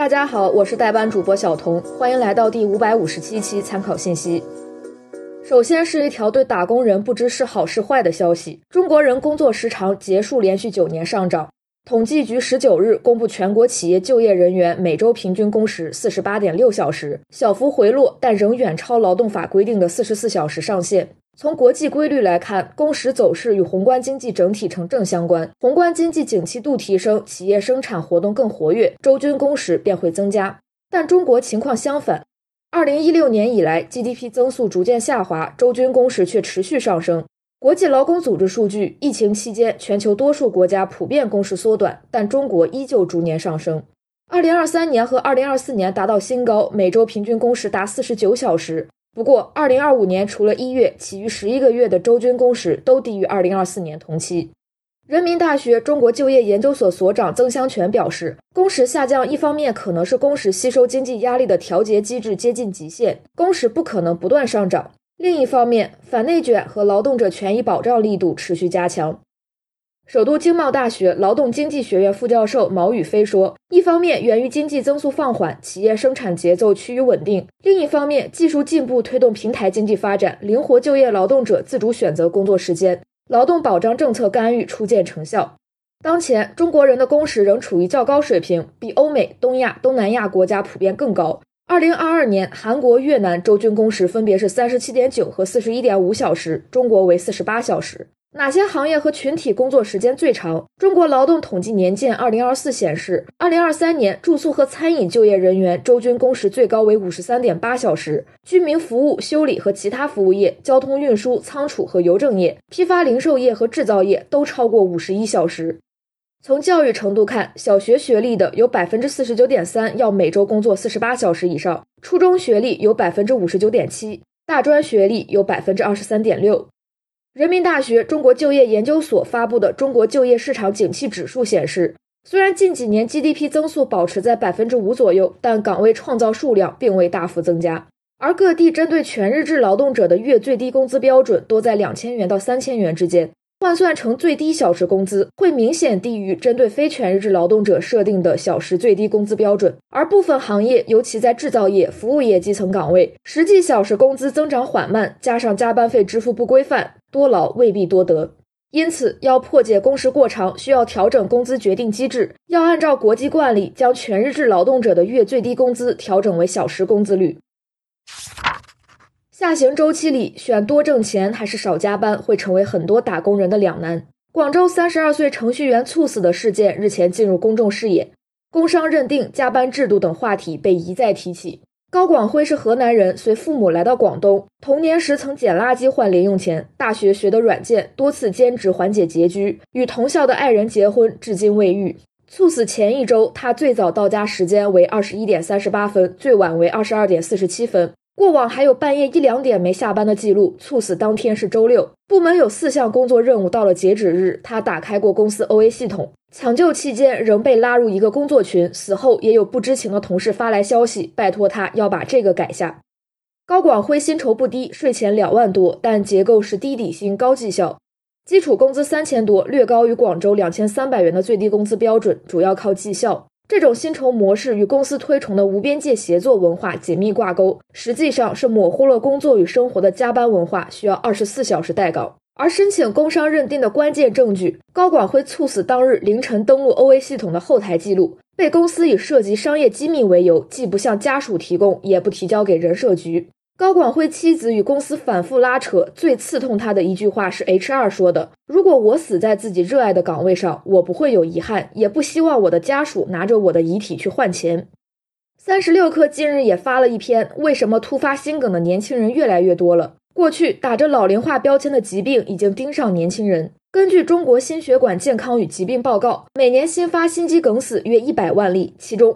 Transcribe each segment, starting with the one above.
大家好，我是代班主播小童，欢迎来到第557期参考信息。首先是一条对打工人不知是好是坏的消息，中国人工作时长结束连续9年上涨。统计局19日公布全国企业就业人员每周平均工时 48.6 小时，小幅回落，但仍远超劳动法规定的44小时上限。从国际规律来看，工时走势与宏观经济整体呈正相关，宏观经济景气度提升，企业生产活动更活跃，周均工时便会增加。但中国情况相反，2016年以来 GDP 增速逐渐下滑，周均工时却持续上升。国际劳工组织数据，疫情期间全球多数国家普遍工时缩短，但中国依旧逐年上升。2023年和2024年达到新高，每周平均工时达49小时。不过2025年除了1月，其余11个月的周均工时都低于2024年同期。人民大学中国就业研究所所长曾香全表示，工时下降一方面可能是工时吸收经济压力的调节机制接近极限，工时不可能不断上涨。另一方面，反内卷和劳动者权益保障力度持续加强。首都经贸大学劳动经济学院副教授毛宇飞说，一方面源于经济增速放缓，企业生产节奏趋于稳定，另一方面技术进步推动平台经济发展，灵活就业劳动者自主选择工作时间，劳动保障政策干预初见成效。当前中国人的工时仍处于较高水平，比欧美、东亚、东南亚国家普遍更高。2022年韩国、越南周均工时分别是 37.9 和 41.5 小时，中国为48小时。哪些行业和群体工作时间最长？中国劳动统计年鉴2024显示，2023年住宿和餐饮就业人员周均工时最高为 53.8 小时，居民服务、修理和其他服务业、交通运输、仓储和邮政业、批发零售业和制造业都超过51小时。从教育程度看，小学学历的有 49.3% 要每周工作48小时以上，初中学历有 59.7%， 大专学历有 23.6%。人民大学中国就业研究所发布的中国就业市场景气指数显示，虽然近几年 GDP 增速保持在 5% 左右，但岗位创造数量并未大幅增加。而各地针对全日制劳动者的月最低工资标准多在2000元到3000元之间，换算成最低小时工资会明显低于针对非全日制劳动者设定的小时最低工资标准。而部分行业，尤其在制造业、服务业基层岗位，实际小时工资增长缓慢，加上加班费支付不规范，多劳未必多得。因此，要破解工时过长，需要调整工资决定机制，要按照国际惯例，将全日制劳动者的月最低工资调整为小时工资率。下行周期里，选多挣钱还是少加班，会成为很多打工人的两难。广州32岁程序员猝死的事件日前进入公众视野，工伤认定、加班制度等话题被一再提起。高广辉是河南人，随父母来到广东，童年时曾捡垃圾换零用钱，大学学得软件，多次兼职缓解拮据，与同校的爱人结婚，至今未育。猝死前一周，他最早到家时间为21:38分，最晚为22:47分。过往还有半夜1、2点没下班的记录，猝死当天是周六。部门有4项工作任务，到了截止日，他打开过公司 OA 系统。抢救期间仍被拉入一个工作群，死后也有不知情的同事发来消息，拜托他要把这个改下。高广辉薪酬不低，税前2万多，但结构是低底薪高绩效，基础工资3000多，略高于广州2300元的最低工资标准，主要靠绩效。这种薪酬模式与公司推崇的无边界协作文化紧密挂钩，实际上是模糊了工作与生活的加班文化，需要24小时待稿。而申请工伤认定的关键证据，高广辉猝死当日凌晨登录 OA 系统的后台记录，被公司以涉及商业机密为由，既不向家属提供，也不提交给人社局。高广辉妻子与公司反复拉扯，最刺痛他的一句话是 HR 说的：如果我死在自己热爱的岗位上，我不会有遗憾，也不希望我的家属拿着我的遗体去换钱。36氪近日也发了一篇，为什么突发心梗的年轻人越来越多了。过去打着老龄化标签的疾病已经盯上年轻人。根据中国心血管健康与疾病报告，每年新发心肌梗死约100万例，其中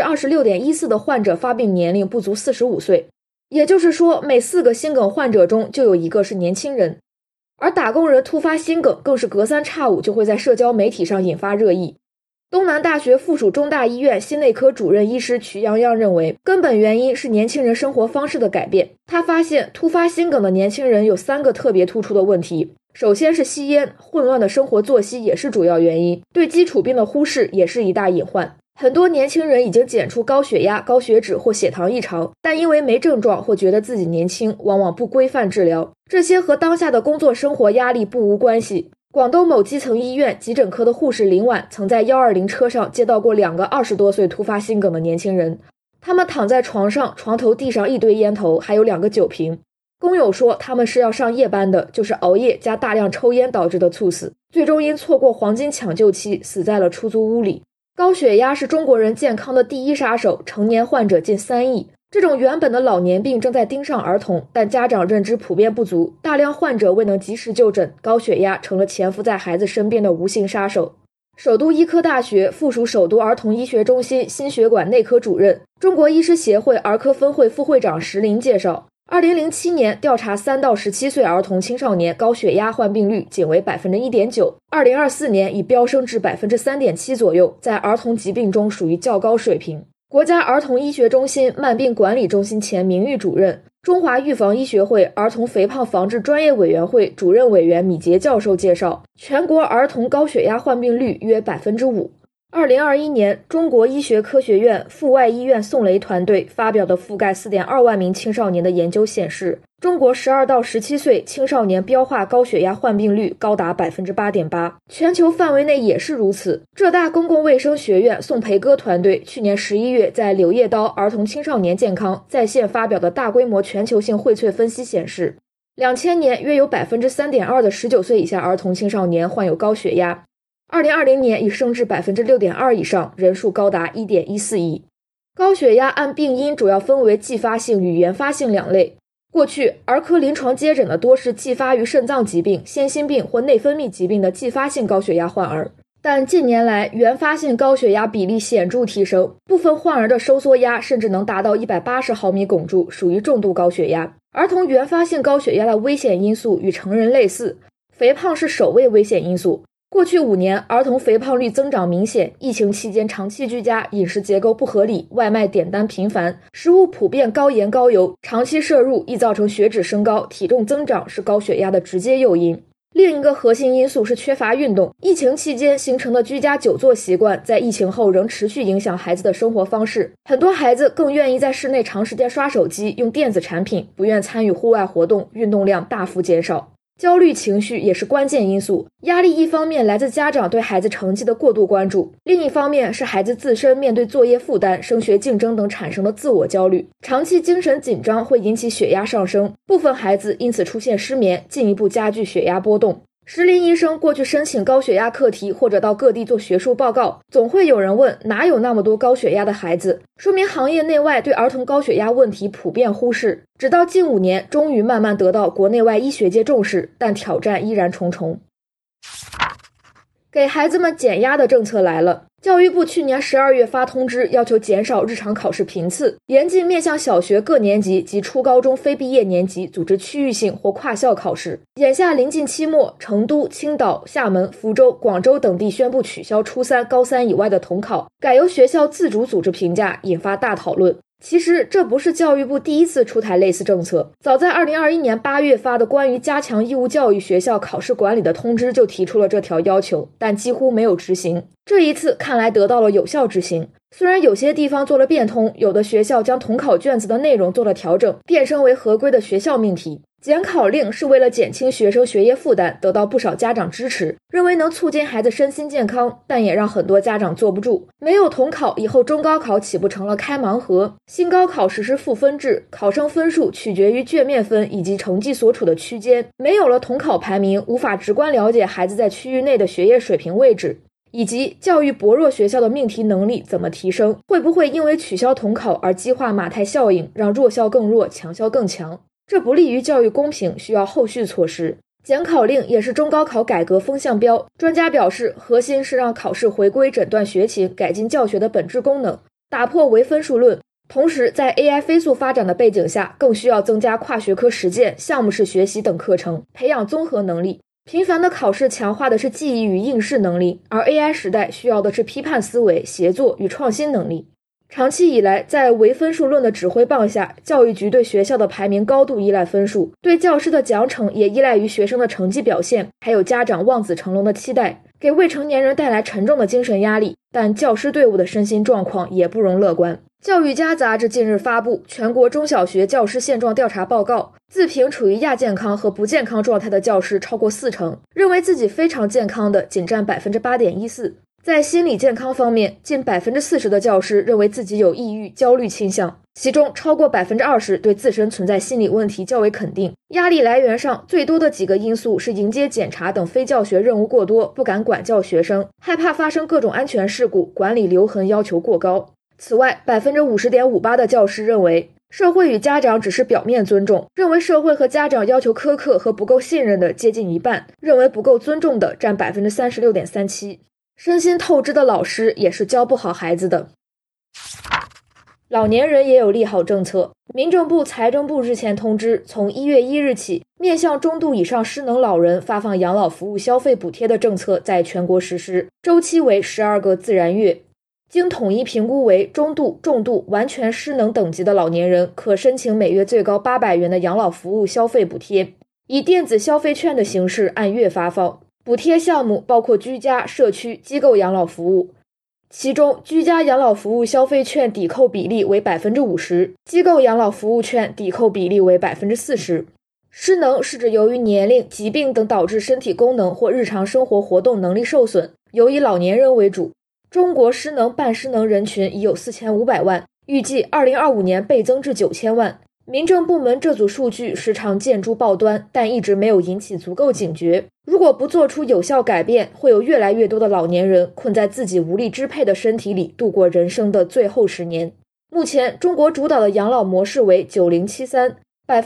26.14% 的患者发病年龄不足45岁。也就是说，每4个心梗患者中就有1个是年轻人。而打工人突发心梗更是隔三差五就会在社交媒体上引发热议。东南大学附属中大医院心内科主任医师瞿阳阳认为，根本原因是年轻人生活方式的改变。他发现突发心梗的年轻人有3个特别突出的问题。首先是吸烟，混乱的生活作息也是主要原因，对基础病的忽视也是一大隐患。 很多年轻人已经检出高血压、高血脂或血糖异常，但因为没症状或觉得自己年轻，往往不规范治疗。这些和当下的工作生活压力不无关系。广东某基层医院急诊科的护士林婉曾在120车上接到过2个20多岁突发心梗的年轻人，他们躺在床上，床头地上一堆烟头，还有2个酒瓶。工友说他们是要上夜班的，就是熬夜加大量抽烟导致的猝死，最终因错过黄金抢救期死在了出租屋里。高血压是中国人健康的第一杀手，成年患者近3亿。这种原本的老年病正在盯上儿童，但家长认知普遍不足，大量患者未能及时就诊，高血压成了潜伏在孩子身边的无形杀手。首都医科大学附属首都儿童医学中心心血管内科主任、中国医师协会儿科分会副会长石林介绍，2007年调查3到17岁儿童青少年高血压患病率仅为 1.9%，2024 年已飙升至 3.7% 左右，在儿童疾病中属于较高水平。国家儿童医学中心慢病管理中心前名誉主任、中华预防医学会儿童肥胖防治专业委员会主任委员米杰教授介绍，全国儿童高血压患病率约 5%。2021年，中国医学科学院阜外医院宋雷团队发表的覆盖 4.2 万名青少年的研究显示，中国12到17岁青少年标化高血压患病率高达 8.8%， 全球范围内也是如此。浙大公共卫生学院宋培歌团队去年11月在《柳叶刀儿童青少年健康》在线发表的大规模全球性荟萃分析显示，2000年约有 3.2% 的19岁以下儿童青少年患有高血压，2020年已升至 6.2% 以上，人数高达 1.14亿。高血压按病因主要分为继发性与原发性2类。过去，儿科临床接诊的多是继发于肾脏疾病、先心病或内分泌疾病的继发性高血压患儿，但近年来原发性高血压比例显著提升，部分患儿的收缩压甚至能达到180毫米汞柱，属于重度高血压。儿童原发性高血压的危险因素与成人类似，肥胖是首位危险因素。过去5年，儿童肥胖率增长明显，疫情期间长期居家，饮食结构不合理，外卖点单频繁，食物普遍高盐高油，长期摄入易造成血脂升高，体重增长是高血压的直接诱因。另一个核心因素是缺乏运动，疫情期间形成的居家久坐习惯，在疫情后仍持续影响孩子的生活方式。很多孩子更愿意在室内长时间刷手机、用电子产品，不愿参与户外活动，运动量大幅减少。焦虑情绪也是关键因素，压力一方面来自家长对孩子成绩的过度关注，另一方面是孩子自身面对作业负担、升学竞争等产生的自我焦虑。长期精神紧张会引起血压上升，部分孩子因此出现失眠，进一步加剧血压波动。石林医生过去申请高血压课题或者到各地做学术报告，总会有人问哪有那么多高血压的孩子，说明行业内外对儿童高血压问题普遍忽视。直到近5年，终于慢慢得到国内外医学界重视，但挑战依然重重。给孩子们减压的政策来了。教育部去年12月发通知，要求减少日常考试频次，严禁面向小学各年级及初高中非毕业年级组织区域性或跨校考试。眼下临近期末，成都、青岛、厦门、福州、广州等地宣布取消初三、高三以外的统考，改由学校自主组织评价，引发大讨论。其实这不是教育部第一次出台类似政策，早在2021年8月发的关于加强义务教育学校考试管理的通知就提出了这条要求，但几乎没有执行。这一次看来得到了有效执行，虽然有些地方做了变通，有的学校将统考卷子的内容做了调整，变身为合规的学校命题。减考令是为了减轻学生学业负担，得到不少家长支持，认为能促进孩子身心健康，但也让很多家长坐不住。没有统考以后，中高考岂不成了开盲盒？新高考实施赋分制，考生分数取决于卷面分以及成绩所处的区间，没有了统考排名，无法直观了解孩子在区域内的学业水平位置，以及教育薄弱学校的命题能力怎么提升，会不会因为取消统考而激化马太效应，让弱校更弱，强校更强？这不利于教育公平，需要后续措施。减考令也是中高考改革风向标，专家表示，核心是让考试回归诊断学情，改进教学的本质功能，打破唯分数论。同时，在 AI 飞速发展的背景下，更需要增加跨学科实践、项目式学习等课程，培养综合能力。频繁的考试强化的是记忆与应试能力，而 AI 时代需要的是批判思维、协作与创新能力。长期以来，在唯分数论的指挥棒下，教育局对学校的排名高度依赖分数，对教师的奖惩也依赖于学生的成绩表现，还有家长望子成龙的期待， 给未成年人带来沉重的精神压力，但教师队伍的身心状况也不容乐观。教育家杂志近日发布全国中小学教师现状调查报告，自评处于亚健康和不健康状态的教师超过40%，认为自己非常健康的仅占 8.14%。在心理健康方面，近 40% 的教师认为自己有抑郁、焦虑倾向，其中超过 20% 对自身存在心理问题较为肯定。压力来源上最多的几个因素是迎接检查等非教学任务过多，不敢管教学生，害怕发生各种安全事故，管理留痕要求过高。此外 50.58% 的教师认为社会与家长只是表面尊重，认为社会和家长要求苛刻和不够信任的接近一半，认为不够尊重的占 36.37%。身心透支的老师也是教不好孩子的。老年人也有利好政策。民政部、财政部日前通知，从1月1日起，面向中度以上失能老人发放养老服务消费补贴的政策在全国实施，周期为12个自然月。经统一评估为中度、重度、完全失能等级的老年人，可申请每月最高800元的养老服务消费补贴，以电子消费券的形式按月发放。补贴项目包括居家、社区、机构养老服务，其中居家养老服务消费券抵扣比例为 50%， 机构养老服务券抵扣比例为 40%。 失能是指由于年龄、疾病等导致身体功能或日常生活活动能力受损，尤以老年人为主。中国失能、半失能人群已有4500万，预计2025年倍增至9000万。民政部门这组数据时常见诸报端，但一直没有引起足够警觉。如果不做出有效改变，会有越来越多的老年人困在自己无力支配的身体里，度过人生的最后10年。目前，中国主导的养老模式为9073%，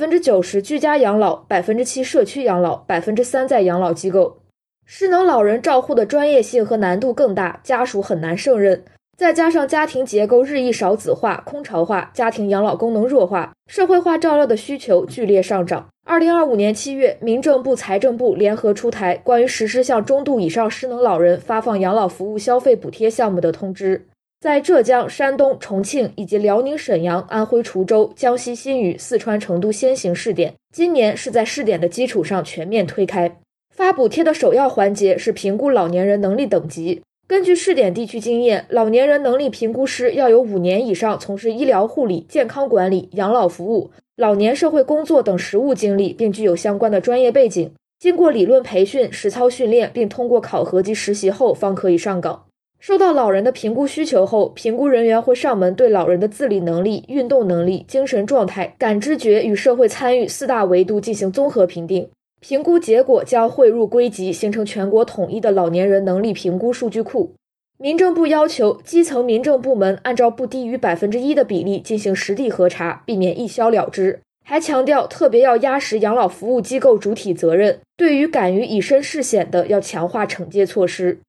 90%居家养老， 7% 社区养老， 3% 在养老机构。失能老人照护的专业性和难度更大，家属很难胜任。再加上家庭结构日益少子化、空巢化，家庭养老功能弱化，社会化照料的需求剧烈上涨。2025年7月，民政部、财政部联合出台关于实施向中度以上失能老人发放养老服务消费补贴项目的通知，在浙江、山东、重庆以及辽宁沈阳、安徽滁州、江西新余、四川成都先行试点，今年是在试点的基础上全面推开。发补贴的首要环节是评估老年人能力等级。根据试点地区经验，老年人能力评估师要有5年以上从事医疗护理、健康管理、养老服务、老年社会工作等实务经历，并具有相关的专业背景，经过理论培训、实操训练，并通过考核及实习后方可以上岗。收到老人的评估需求后，评估人员会上门对老人的自理能力、运动能力、精神状态、感知觉与社会参与4大维度进行综合评定。评估结果将汇入归集，形成全国统一的老年人能力评估数据库。民政部要求基层民政部门按照不低于 1% 的比例进行实地核查，避免一消了之。还强调特别要压实养老服务机构主体责任，对于敢于以身试险的要强化惩戒措施。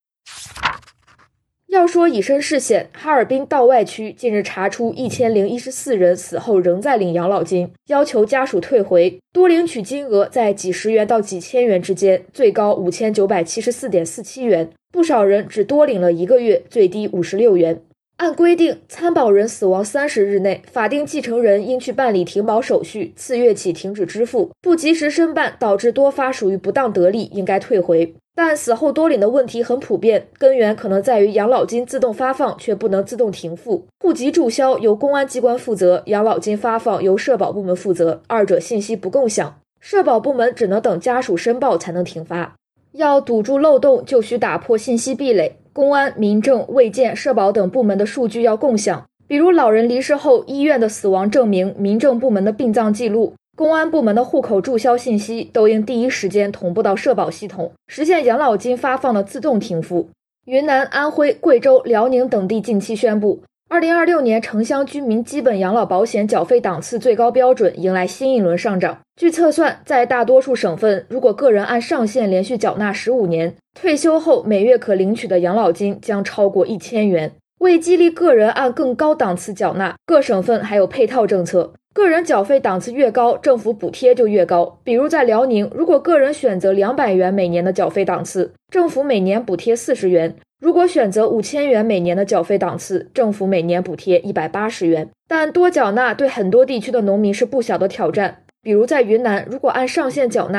要说以身试险，哈尔滨道外区近日查出1014人死后仍在领养老金，要求家属退回，多领取金额在几十元到几千元之间，最高5974.47元，不少人只多领了1个月，最低56元。按规定，参保人死亡30日内，法定继承人应去办理停保手续，次月起停止支付，不及时申办导致多发属于不当得利，应该退回。但死后多领的问题很普遍，根源可能在于养老金自动发放却不能自动停付，户籍注销由公安机关负责，养老金发放由社保部门负责，二者信息不共享，社保部门只能等家属申报才能停发。要堵住漏洞，就需打破信息壁垒，公安、民政、卫健、社保等部门的数据要共享，比如老人离世后医院的死亡证明、民政部门的殡葬记录、公安部门的户口注销信息都应第一时间同步到社保系统，实现养老金发放的自动停付。云南、安徽、贵州、辽宁等地近期宣布，2026年城乡居民基本养老保险缴费档次最高标准迎来新一轮上涨。据测算，在大多数省份，如果个人按上限连续缴纳15年，退休后每月可领取的养老金将超过1000元。为激励个人按更高档次缴纳，各省份还有配套政策。个人缴费档次越高，政府补贴就越高。比如在辽宁，如果个人选择200元每年的缴费档次，政府每年补贴40元；如果选择5000元每年的缴费档次，政府每年补贴180元。但多缴纳对很多地区的农民是不小的挑战。比如在云南，如果按上限缴纳，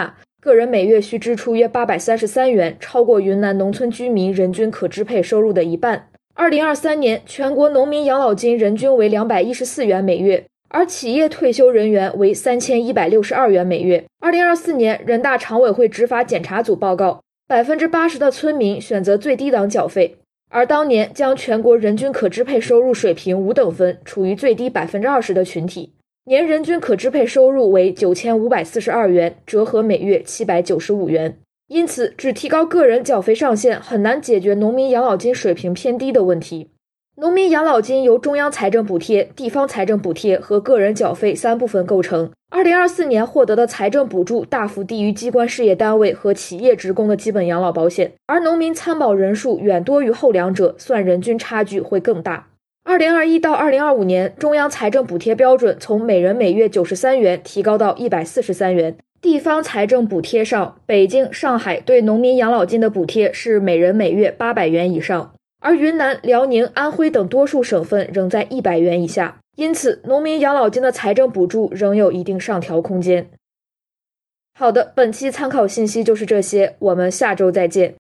个人每月需支出约833元，超过云南农村居民人均可支配收入的一半。2023年，全国农民养老金人均为214元每月，而企业退休人员为3162元每月。2024年，人大常委会执法检查组报告，80%的村民选择最低档缴费，而当年将全国人均可支配收入水平5等分，处于最低20%的群体。年人均可支配收入为9542元，折合每月795元。因此，只提高个人缴费上限很难解决农民养老金水平偏低的问题。农民养老金由中央财政补贴、地方财政补贴和个人缴费3部分构成。2024年获得的财政补助大幅低于机关事业单位和企业职工的基本养老保险，而农民参保人数远多于后两者，算人均差距会更大。2021到2025年，中央财政补贴标准从每人每月93元提高到143元。地方财政补贴上，北京、上海对农民养老金的补贴是每人每月800元以上，而云南、辽宁、安徽等多数省份仍在100元以下。因此，农民养老金的财政补助仍有一定上调空间。好的，本期参考信息就是这些，我们下周再见。